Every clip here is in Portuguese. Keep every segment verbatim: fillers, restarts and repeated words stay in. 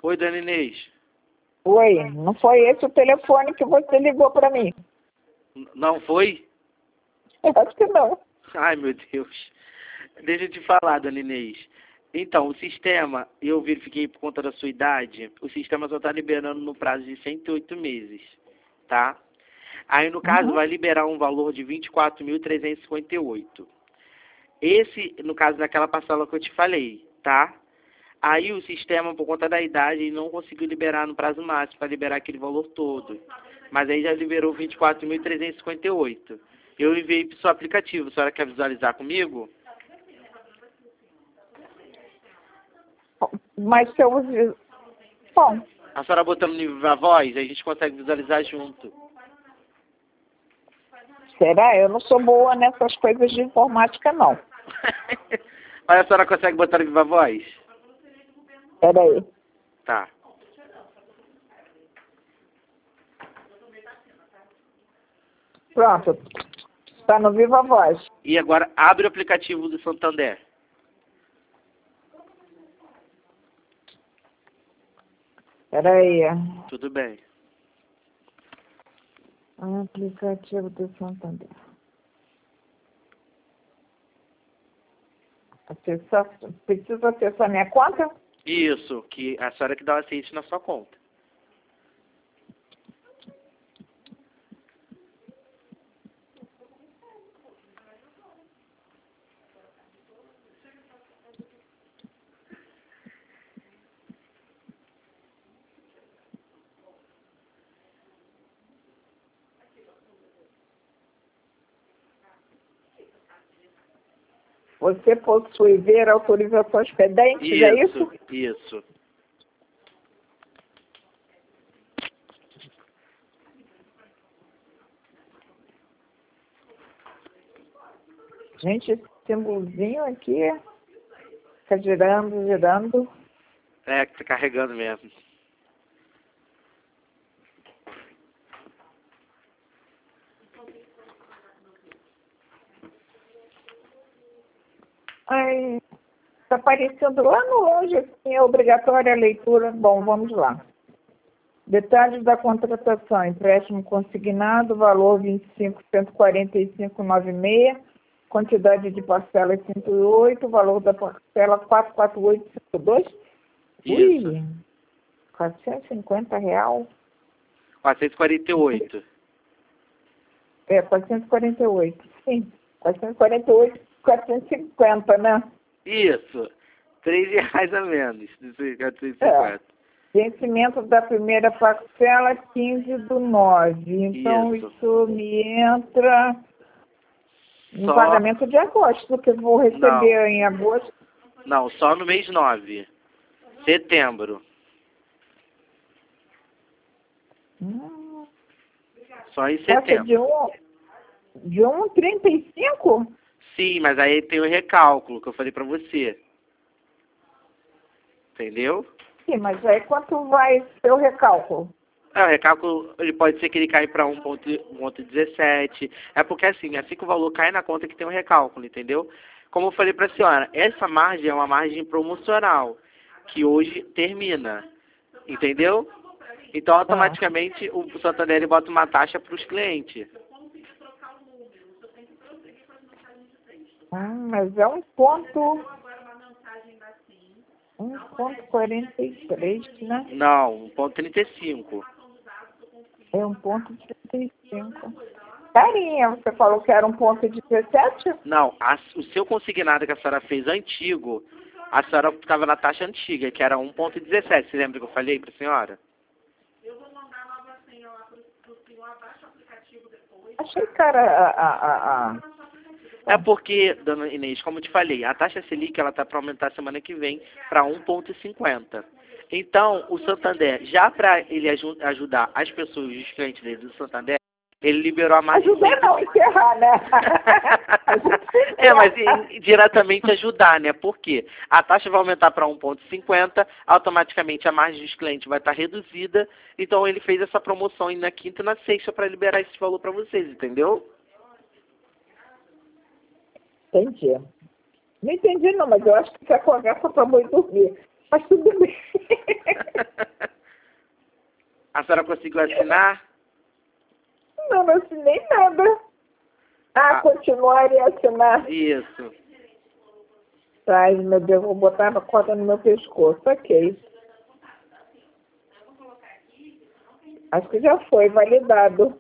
Oi, dona Inês. Oi, não foi esse o telefone que você ligou para mim? N- Não foi? Eu acho que não. Ai, meu Deus. Deixa eu te falar, dona Inês. Então, o sistema, eu verifiquei por conta da sua idade, o sistema só está liberando no prazo de cento e oito meses, tá? Aí, no caso, Uhum. vai liberar um valor de vinte e quatro mil trezentos e cinquenta e oito. Esse, no caso daquela parcela que eu te falei, tá? Aí o sistema, por conta da idade, ele não conseguiu liberar no prazo máximo para liberar aquele valor todo. Mas aí já liberou vinte e quatro mil trezentos e cinquenta e oito. Eu enviei para o seu aplicativo. A senhora quer visualizar comigo? Mas se eu uso... Bom, A senhora botando no Viva Voz, a gente consegue visualizar junto. será? Eu não sou boa nessas coisas de informática, não. Olha, a senhora consegue botar no Viva Voz? Peraí. Tá. Pronto. Está no Viva Voz. E agora abre o aplicativo do Santander. Peraí. Tudo bem. Aplicativo do Santander. Acessar, preciso acessar minha conta? Isso, que a senhora que dá o aceite na sua conta. Você possui ver autorizações pendentes, é isso? Isso, isso. Gente, esse símbolozinho aqui fica girando, girando. É, que tá carregando mesmo. Ai, está aparecendo lá no longe, assim, é obrigatória a leitura. Bom, vamos lá. Detalhes da contratação. Empréstimo consignado, valor vinte e cinco mil cento e quarenta e cinco vírgula noventa e seis, quantidade de parcelas cento e oito, valor da parcela quatrocentos e quarenta e oito vírgula cinquenta e dois. Isso. Ui, quatrocentos e cinquenta real. quatrocentos e quarenta e oito. É, quatrocentos e quarenta e oito. Sim, quatrocentos e quarenta e oito, quatrocentos e cinquenta, né? Isso. Três reais a menos. quatrocentos e É. cinquenta. Vencimento da primeira parcela, quinze do nove. Então, Isso. isso me entra no Só... pagamento de agosto, que eu vou receber Não. em agosto. Não, só no mês nove. Setembro. Hum, Só em nossa, de setembro. um, de um trinta e cinco? Sim, mas aí tem o recálculo que eu falei pra você. Entendeu? Sim, mas aí quanto vai ser o recálculo? É, o recálculo, ele pode ser que ele caia para um ponto dezessete. É porque assim, assim que o valor cai na conta que tem um recálculo, entendeu? Como eu falei para a senhora, essa margem é uma margem promocional, que hoje termina, entendeu? Então, Ah, automaticamente, o Santander ele bota uma taxa para os clientes. hum, mas é um ponto, um ponto quarenta e três, né? Não, um ponto trinta e cinco. É um ponto trinta e cinco. Carinha, você falou que era um ponto dezessete? Não, a- o seu consignado que a senhora fez antigo, a senhora estava na taxa antiga, que era um ponto dezessete. Você lembra que eu falei para a senhora? Achei cara a, a, a, a... É porque, dona Inês, como eu te falei, a taxa Selic ela está para aumentar semana que vem para um ponto cinquenta. Então, o Santander, já para ele aju ajudar as pessoas, os clientes dele do Santander, ele liberou a margem de Ajudar não, encerrar, né? É, mas in- diretamente ajudar, né? Por quê? A taxa vai aumentar para um ponto cinquenta, automaticamente a margem dos clientes vai estar reduzida, então ele fez essa promoção aí na quinta e na sexta para liberar esse valor para vocês, entendeu? Entendi. Não entendi não, mas eu acho que essa conversa para boi dormir. Mas tudo bem. A senhora conseguiu assinar? Não, não assinei nada. Ah, Ah. continuar e assinar. Isso. Ai, meu Deus, vou botar a corda no meu pescoço. Ok. Acho que já foi validado.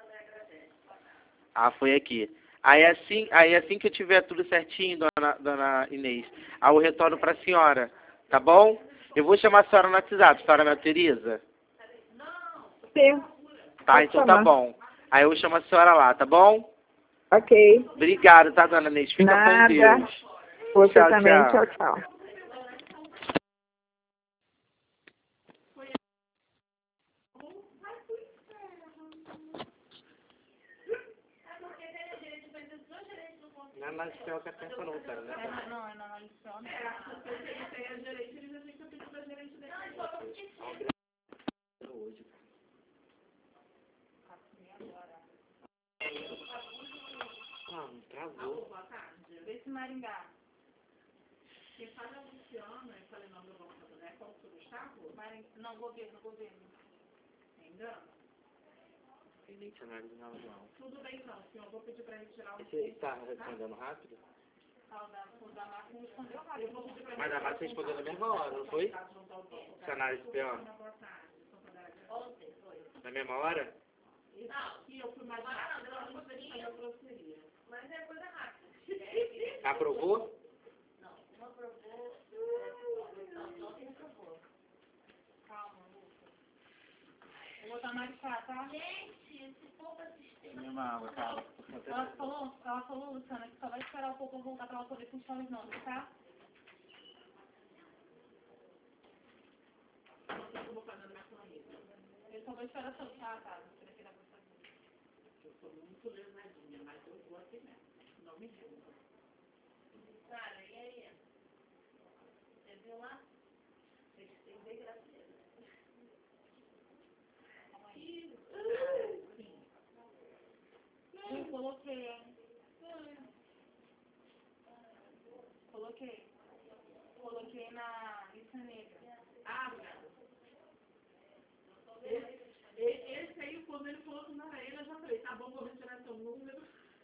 Ah, foi aqui. Aí assim, aí assim que eu tiver tudo certinho, dona, dona Inês, aí eu retorno para a senhora, tá bom? Eu vou chamar a senhora no WhatsApp, senhora me autoriza? Sim. Tá, Pode então chamar. tá bom. Aí eu chamo a senhora lá, tá bom? Ok. Obrigado, tá, dona Inês? Fica Nada. com Deus. Você Tchau, também. tchau. Tchau, tchau. Não é mais pior que a peça não, cara, né? Não, é na maldição. Hoje. Ah, não travou. Vê se Maringá. Quem fala é o Luciano, eu falei nome do nosso, né? Qual que é o Gustavo? Maringá. Não, governo, governo. Ainda? Tem nem dicionário não, não. Tudo bem então, senhor. Eu vou pedir para ele tirar o... Esse está respondendo rápido? Ah, o da, o da máquina respondeu rápido. Eu vou pedir para ele... Mas a Márcia respondeu na mesma hora, não foi? Dicionário de P O. Ontem foi. Na mesma hora? Isso aqui eu fui mais rápido, eu não sei fazer a grosseria. Mas é coisa rápida. Aprovou? Não, não aprovou. Não, não tem aprovou. Calma, Lucas. Eu vou botar mais cá, tá? Gente, esse povo assistente. Mesma água, calma. Ela falou, ela falou, Luciana, que só vai esperar um pouco eu voltar pra ela poder puxar os nomes, tá? Eu vou fazer minha planilha. Eu só vou esperar seu tá, tá? Você vai querer gostar disso. Eu sou muito lesadinha, mas eu vou assim mesmo. Não me julga. Cara, e aí? Você viu lá? Tem que ser bem gracioso. Sim. Eu coloquei, hein? Coloquei. Coloquei na lista negra. Ah, esse, esse aí, quando ele falou que não era ele, eu já falei, tá bom, vou retirar seu número.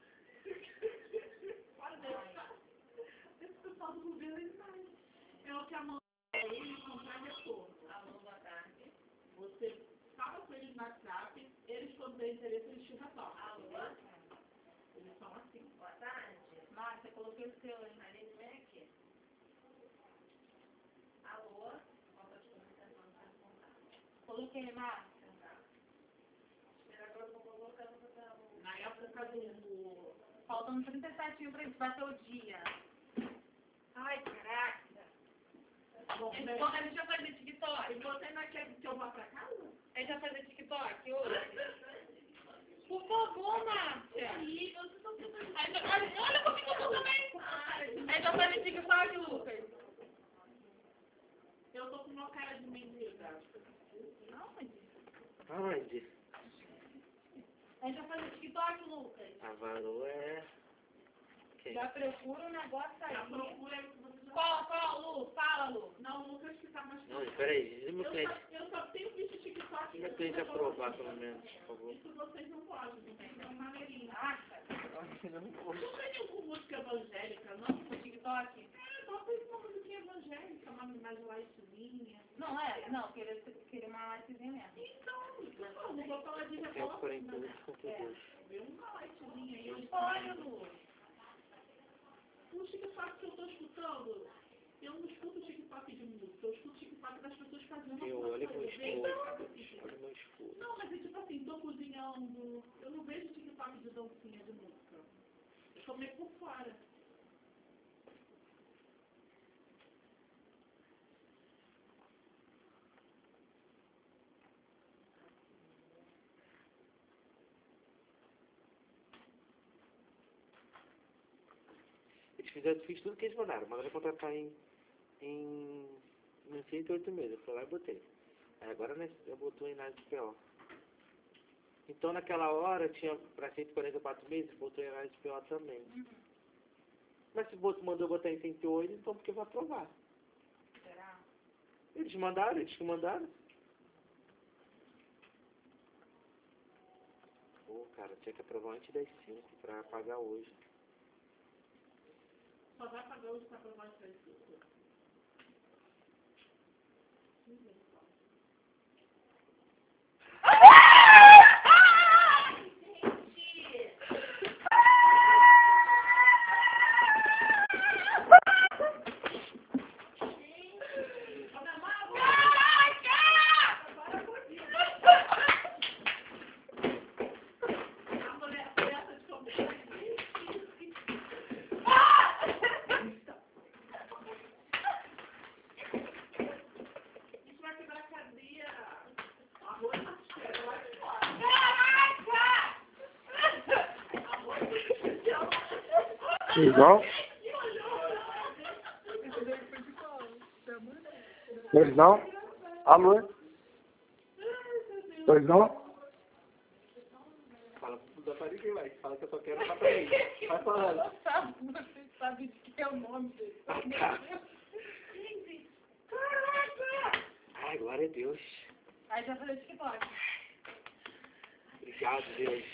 Pode deixar. Esse pessoal do governo, ele faz. É o que a mão ele encontrar retorno. Alô, boa tarde. Você fala com eles no WhatsApp, eles quando têm interesse, eles te retornam. Alô? Eles são assim. Boa tarde. Márcia, coloquei o seu, hein? Marisa, vem aqui. Alô? Falta de comunicação, não tem contato. Coloquei, Márcia. Espera agora, eu vou colocar no papel. Na época do... Faltando trinta e sete pra gente bater o dia. Ai, caraca. Bom, Ele, né? ele já fazia TikTok? E você não quer que eu vá pra casa? Ele já fazia TikTok hoje? Por favor, Márcia. Ih, vocês estão tentando... Olha, olha comigo eu também. Ele já fazia TikTok, Lucas? Eu tô com uma cara de mendiga. Aonde? Aonde? Ele já fazia TikTok, Lucas? A Varu é... Quem? Já procura um negócio aí. Já procura aí que você já... Qual, qual, Lu? Fala, Lu. Não, o Lucas que tá mais... Não, peraí, diz meu Eu cliente. só, eu só tenho visto TikTok. Meu cliente aprovar, pelo menos, por favor. Isso vocês não podem, entendeu? Maneirinho. Acha? Não vou. Não tem nenhum com música evangélica, não? No TikTok? É, só tem uma musiquinha evangélica, uma mais lightzinha. Não, é. Não, queria, queria uma lightzinha mesmo. Então, não vou falar de Tempo reforma. quarenta e oito, cinquenta e dois. Vê uma lightzinha aí. eu- Olha, Lu. O TikTok que eu tô escutando, eu não escuto TikTok de música, eu escuto TikTok das pessoas fazendo Eu olho meu coisa. esforço. Olha meu esforço. Não, mas é tipo assim, tô cozinhando, eu não vejo TikTok de dancinha de música. Eu tô meio por fora. Eles fizeram, fiz tudo que eles mandaram. Mandaram contratar em... em... Não sei, oito meses. Eu fui lá e botei. Aí agora né, eu botou em nada de P O. Então naquela hora tinha para cento e quarenta e quatro meses, botou em análise de P O também. Uhum. Mas se botou, mandou botar em cento e oito, então porque vai aprovar. Será? Eles mandaram, eles que mandaram. Tinha que aprovar antes das cinco pra pagar hoje. Só vai pagar hoje pra provar isso aí. Pois não? Pois não? Alô? Pois não? Fala pro Zaparique, vai. Fala que eu só quero pra mim. Vai falando. Você sabe de que é o nome dele. Ah, tá. Ai, glória a Deus. Aí já falei TikTok. Obrigado, Deus.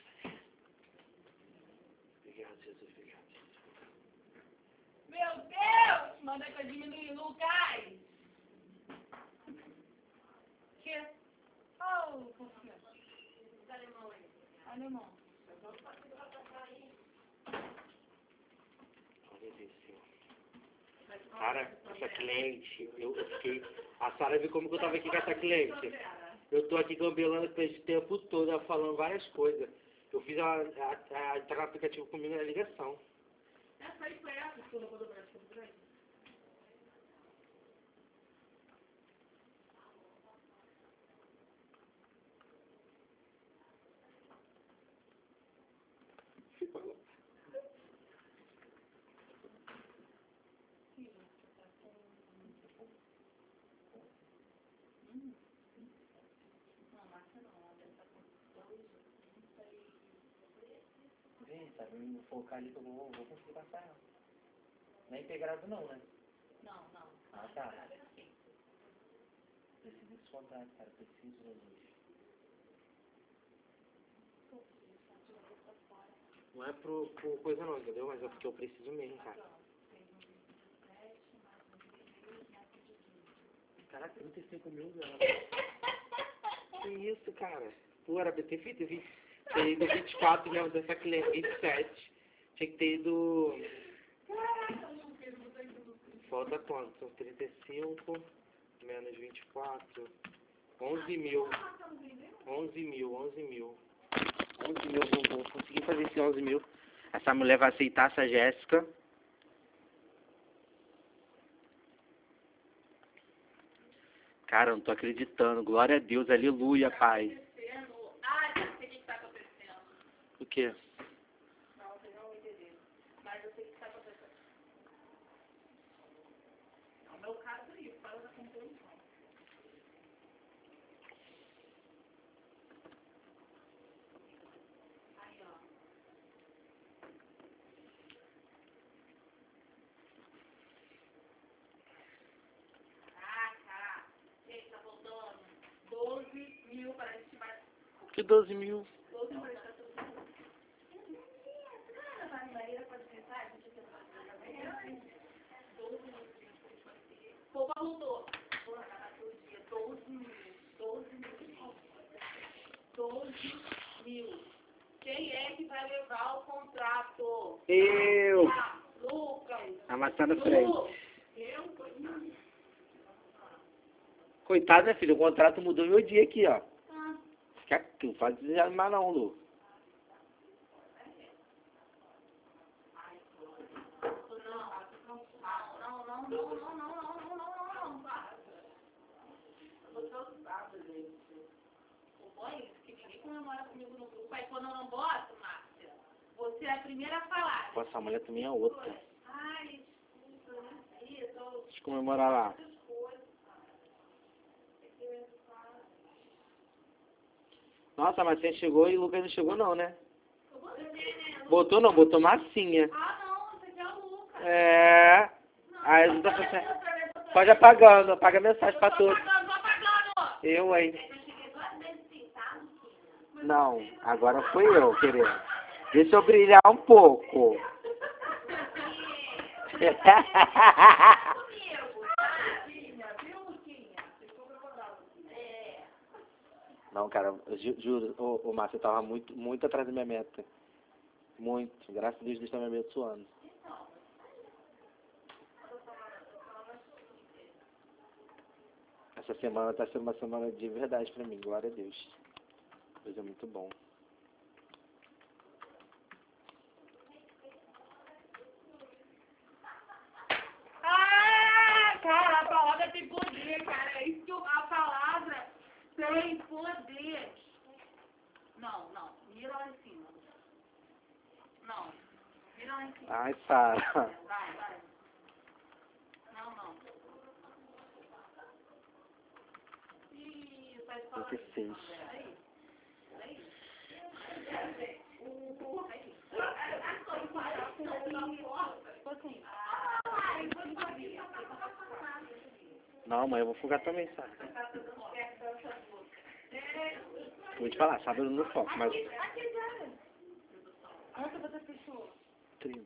Obrigado, Jesus. Obrigado, Jesus. Meu Deus! Manda que eu diminui, Lucas! Que? Oh, confia. Alemão aí. Alemão. Glória a Deus, Senhor. Cara, essa cliente, eu fiquei... A Sara viu como que eu tava aqui com essa cliente. Eu tô aqui gambelando com esse tempo todo, ela falando várias coisas. Eu fiz a, a, a, tá com o aplicativo comigo na ligação. Essa aí foi essa que eu não vou dobrar de grande? Vem, tá vendo? Focar ali que eu vou, vou conseguir passar ela. Não é integrado não, né? Não, não. Ah, tá. Preciso descontar, cara. Preciso, Jesus. Não é pro, pro coisa não, entendeu? Mas é porque eu preciso mesmo, cara. Caraca, trinta e cinco mil dólares. Que isso, cara? Pô, era pra ter feito vinte, ter ido vinte e quatro mesmo dessa cliente, vinte e sete. Tinha que ter ido... Falta quanto? São trinta e cinco menos vinte e quatro. onze mil. onze mil, onze mil. onze mil, vou, vou conseguir fazer esse onze mil. Essa mulher vai aceitar essa Jéssica. Cara, eu não tô acreditando. Glória a Deus, aleluia, Pai. Ah, já sei o que está acontecendo. O quê? Não, vocês não vão entender. Mas eu sei o que está acontecendo. É o meu caso aí, fora da composição. Aí, ó. Caraca! Gente, tá faltando doze mil para a gente vai. Que doze mil? doze mil para a gente vai tudo. Cara, a Maria pode pensar, a gente tem doze mil. Pô, voltou. Vou acabar todo dia. doze mil. doze mil. doze mil. Quem é que vai levar o contrato? Eu! Ah, Lucas. Amassar na frente. Lu. Eu? Coitado, né, filho? O contrato mudou meu dia aqui, ó. Ah. Quer que não faz mais não, Lu. Não, não, não, não, não, não, não, não, não, não, não, para. Você sabe, gente. O bom é isso, que ninguém comemora comigo no grupo. Aí quando eu não boto, Márcia, você é a primeira a falar. Pô, essa mulher também é outra. Ai, desculpa, né? Isso, eu... Deixa eu comemorar lá. Nossa, mas você chegou e o Lucas não chegou não, né? Eu botei, né? Botou não, botou massinha. Ah, não, você quer o Lucas. É. Aí a gente tá fazendo... Pode apagando, apaga a mensagem pra todos. Tô apagando, tô apagando. Eu, hein? Eu cheguei duas vezes sim, tá? Não, agora fui eu, querendo. Deixa eu brilhar um pouco. Não, cara, eu ju- juro, ô, ô Márcio, eu tava muito, muito atrás da minha meta. Muito. Graças a Deus, Deus tá me abençoando. Essa semana tá sendo uma semana de verdade pra mim, glória a Deus. Deus é muito bom. Ah, cara, a palavra tem poder, cara. É isso que eu- a palavra tem poder. Não, não. Mira lá em cima. Não. Mira lá em cima. Ai, Sara. Vai, vai. Não, não. Ih, sai fora. trinta e seis. Aí. Aí. Não, mãe, eu vou folgar também, Sara. Vou te falar, sábado no foco, mas Quanto você fechou? trinta.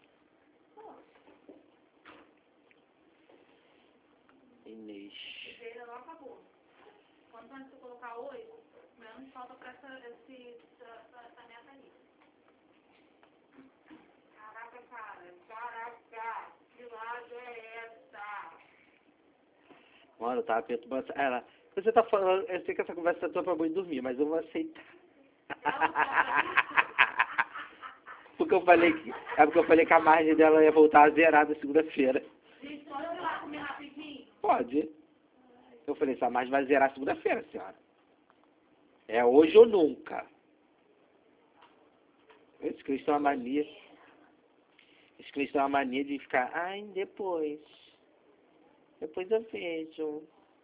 Inês. Feira não acabou. Quanto antes você colocar oito, menos falta pra essa, esse, essa, essa meta aí. Caraca, cara. Caraca. Que laje é essa? Mano, eu tava perturbando. Ela, você tá falando, eu sei que essa conversa é tua pra mãe dormir, mas eu vou aceitar. Porque eu falei que. É porque eu falei que a margem dela ia voltar a zerar na segunda-feira. Gente, pode ir lá comer rapidinho? Pode. Eu falei, essa margem vai zerar segunda-feira, senhora. É hoje ou nunca. Esse Cristo tem uma mania. Esse Cristo tem uma mania de ficar, ai, depois. Depois eu vejo.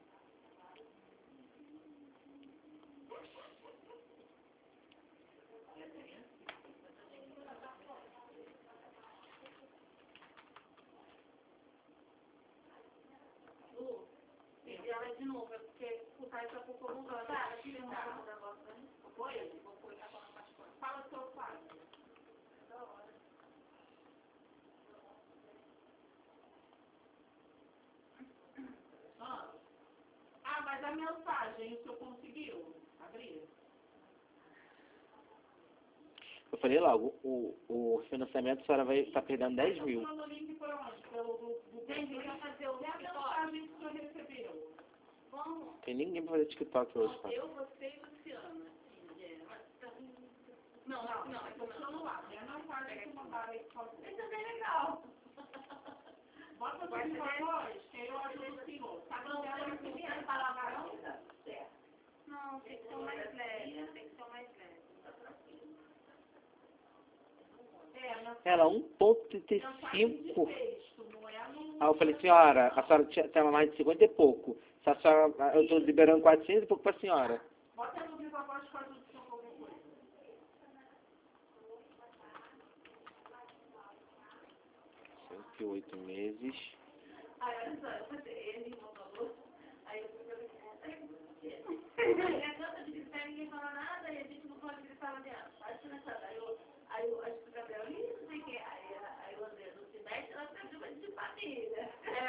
Lu, pedir ela de novo, é porque o Caio tá pouco mudando. Tá, aqui tem um negócio, né? Foi ele, vou pôr, tá falando mais coisa. Fala o seu pai. Ah, ah, mas a mensagem, o senhor conseguiu abrir? Eu falei logo, o, o financiamento a senhora vai estar perdendo dez mil. Tá mandando o link por onde? Pelo do, do Gente, vai fazer o mensagem que o senhor recebeu. Vamos. Tem ninguém pra fazer TikTok hoje, tá? Eu, você e Luciana. Não, não, não, é que eu não lá. Minha mensagem que mandaram aí. Isso é bem legal. Bota no seu voz, que eu ajudo o senhor. Tá bom, eu não queria falar não. Não, tem que ser mais leve, tem que ser mais leve. É, Ela, um ponto trinta e cinco. não é no... Aí eu falei, senhora, a senhora tinha, tinha mais de cinquenta e pouco. Se a senhora, eu estou liberando quatrocentos e pouco para a senhora. Bota no vivo a voz que eu ajudo o senhor com alguma coisa. cento e oito meses. Aí, olha só, ele falou, aí eu fui é tanta dificuldade, ninguém fala nada, e a gente não pode gritar lá dentro. Acho nessa, aí eu, aí eu, acho que o Gabriel, ih, não sei o que, aí, aí o André não se mete, ela pede uma de família.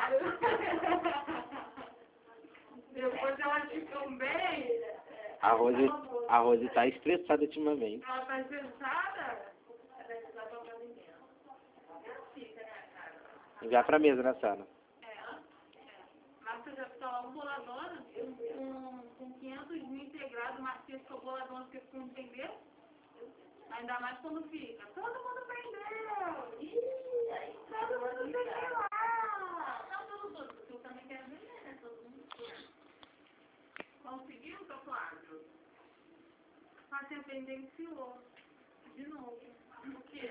Depois elas ficam bem. A Rose, a Rose tá estressada ultimamente. Ela tá estressada? Ela vai precisar pra fazer mesmo. Fica, né, cara? Enviar pra mesa, né, Sara? Márcia já ficou lá um boladona com, com quinhentos mil integrados, Márcia ficou boladona porque ficou entender. Ainda mais quando fica. Todo mundo vendeu! Ih, aí todo mundo vendeu lá! Não, todo mundo, porque eu também quero vender, né? Todo mundo. Conseguiu, seu Flávio? Márcia tendenciou. De novo. O quê?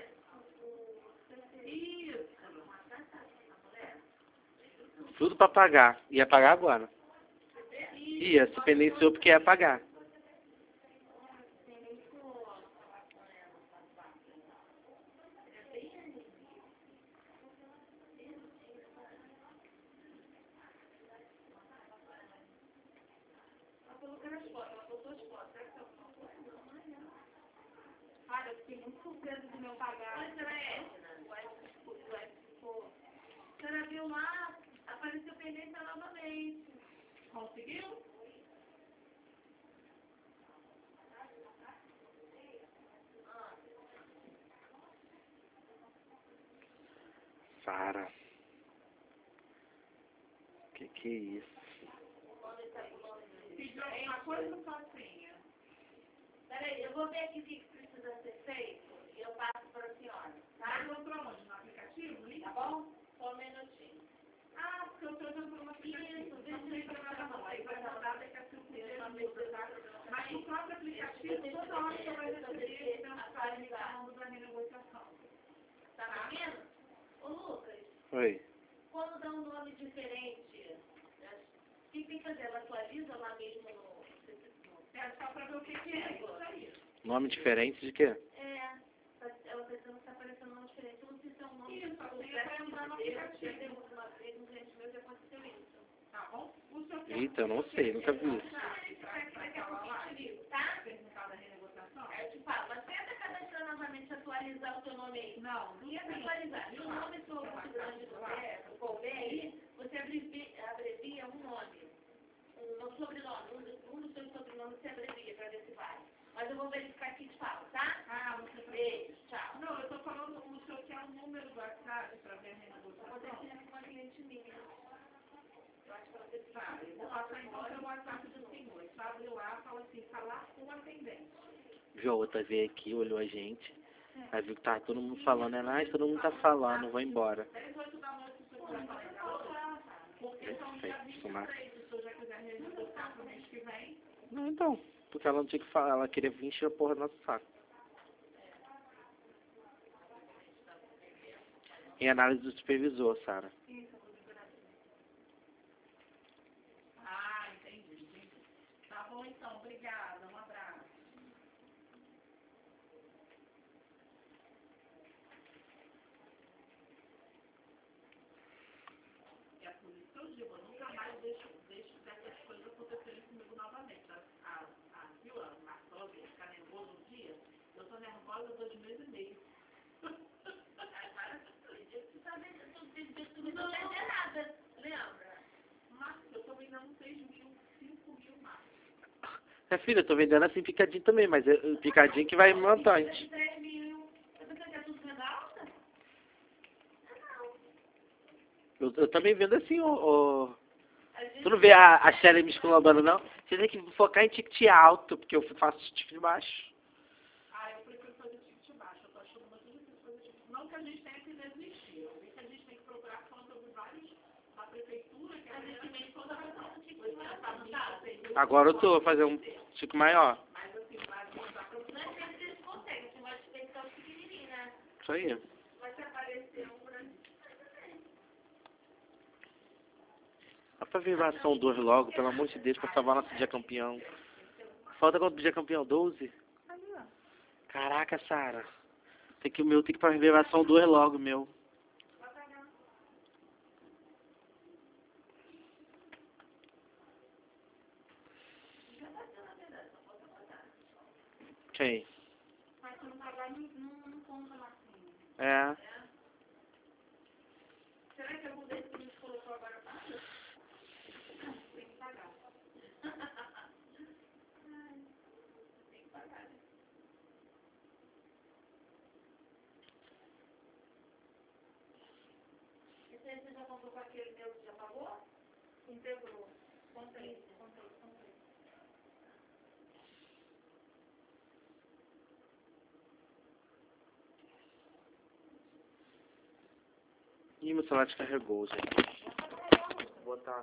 Isso! Tudo pra pagar. Ia pagar agora. Ia, se pendenciou porque ia pagar. Cara, eu fiquei muito surpresa do meu pagar. Mas era Edna, o Edna ficou. A senhora viu lá, apareceu pendência novamente. Conseguiu? Sara. Que que é isso? Pediu alguma coisa sozinha. Peraí, eu vou ver aqui o que precisa ser feito e eu passo para a senhora. Tá? Eu pra onde? No aplicativo? Tá bom? Só um minutinho. Ah, porque eu tô usando por um aplicativo. Isso, Não tem problema não. Aí vai mandar daqui a cinco dias na mesa, tá? Mas no próprio aplicativo, toda hora você vai receber esse mensagem falando da renegociação. Tá vendo? Ô, Lucas, Oi. quando dá um nome diferente, né, o que tem que fazer? Ela atualiza lá mesmo no... É só pra ver o que que é isso aí. Nome diferente de quê? É, ela tá dizendo que tá aparecendo um nome diferente. Eu não sei se é um nome... Isso, só tem pra entrar no aplicativo. Eu uma vez, um cliente meu já aconteceu isso. Tá bom? O seu Eita, eu não sei, nunca vi isso. Tá? perguntar da renegociação? Aí eu te falo, mas tenta cadastrar novamente, atualizar o teu nome aí. Não, Tenta atualizar. Se o nome for muito grande do que couber aí, você abrevia, abrevia um nome. Um, um sobrenome. Um, dos- um dos seus sobrenomes você abrevia para ver se vai. Mas eu vou verificar aqui e te falo, tá? Ah, você tá... Beijo, tchau. Não, eu tô falando, o senhor quer o número do WhatsApp pra ver a Vou renegociação? definir com uma cliente minha. Eu acho que ela teve que Tá, eu vou passar então pelo WhatsApp do senhor. Você abre lá, fala assim, falar com o atendente. Viu a outra veio aqui, olhou a gente. Aí viu que tava todo mundo falando, ela, ai, todo mundo tá falando, vou embora. dez, oito da noite, o senhor vai falar. Porque são dia Perfeito, vinte e Sumar. três, se o senhor já quiser renegociar pro mês que vem. Não, então, porque ela não tinha que falar, ela queria vir encher a porra do nosso saco. Em análise do supervisor, Sara. Ah, entendi, entendi. Tá bom então, obrigada, um abraço. É por isso que eu digo, eu nunca mais deixo, deixo dessas coisas acontecerem comigo novamente. A, a, a, viu, a Marcela veio ficar nervosa um dia, eu tô nervosa há dois meses e meio. Agora, tu tá vendo, tu disse que não vai ter nada, lembra? Mas eu tô vendendo seis mil, cinco mil mais. É, filha, eu tô vendendo assim picadinho também, mas é o picadinho que vai montante. três mil. Você pensa que é tudo venda alta? Eu, eu também vendo assim, ô... ô. A gente... Tu não vê a, a Shelly me esculambando, não? Você tem que focar em ticket alto, porque eu faço ticket baixo. Ah, eu prefiro fazer ticket baixo. Eu tô achando muito difícil fazer ticket. Não que a gente tenha que desistir. Eu vi que a gente tem que procurar fonte de vários da prefeitura, que A a gente gente também toda vez que tipo, isso é tá, Agora eu tô fazendo um ticket maior. Mas assim, mas não dá pra não é sempre que eles conseguem, tem uma diferença pequenininha, né? Isso aí. Vai te aparecer um grande. Dá pra ver a ação dois logo, pelo amor de Deus, pra salvar nosso dia campeão. Falta quanto pro dia campeão? doze? Caraca, Sara. Tem que o meu tem que pra revelação dois logo, meu. Quem? Mas se não pagar, não, não, não conta lá. É. Será que eu mudei que a gente colocou agora paga? Tem que pagar. Tem que pagar, né? Esse aí você já comprou com aquele meu que já pagou? Integrou. Comprei, comprei, comprei. Ih, meu celular descarregou, gente. Vou botar.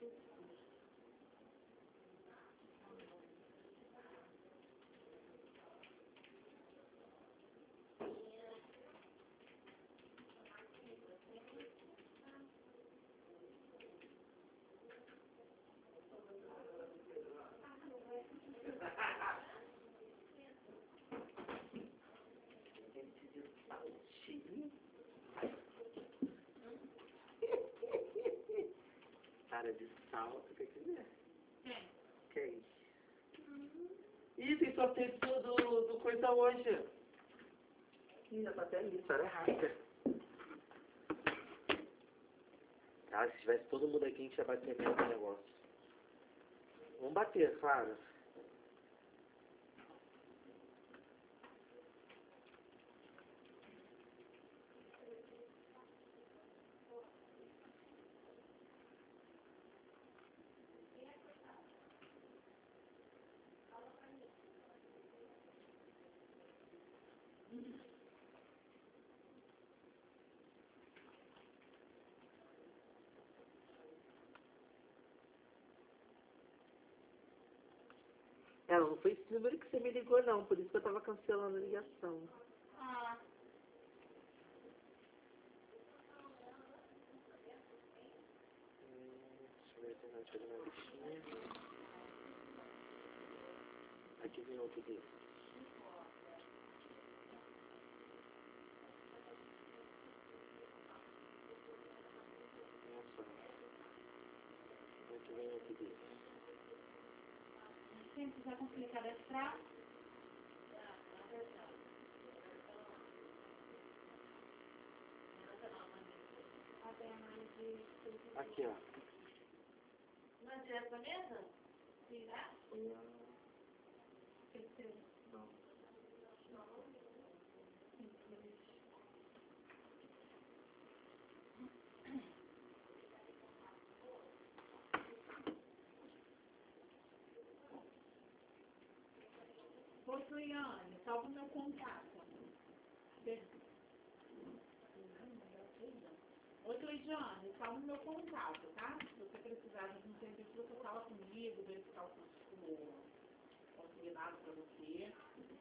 Cara de sal, o que quiser. Quem? Quem? Ih, tem sorteio do, do, do coisa hoje. Ih, já tá até ali, história rápida. Cara, se tivesse todo mundo aqui, a gente ia bater mesmo no negócio. Vamos bater, claro. É, não foi esse número que você me ligou não, por isso que eu tava cancelando a ligação. Ah, Hum, deixa eu ver se eu deixa eu ver na listinha. Aqui vem outro desse. Nossa. Aqui vem outro desse. quem quiser conseguir cadastrar, Aqui, ó. não é direto da mesa? Sim, né? Não. Oi, Juliane, salva o meu contato. Oi, Juliane, salva o meu contato, tá? Se você precisar de algum serviço, você fala comigo, ver se está o consignado para você.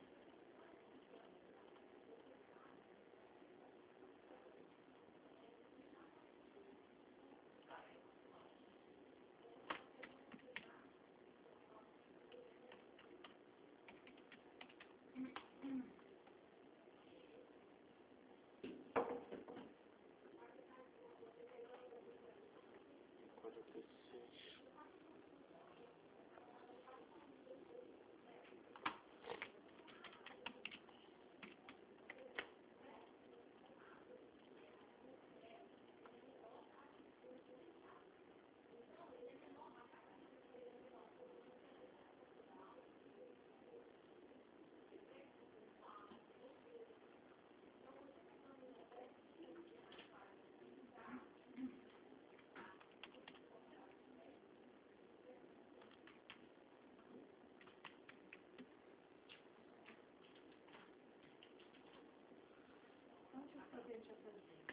quarenta e seis. Onde você deixa fazer?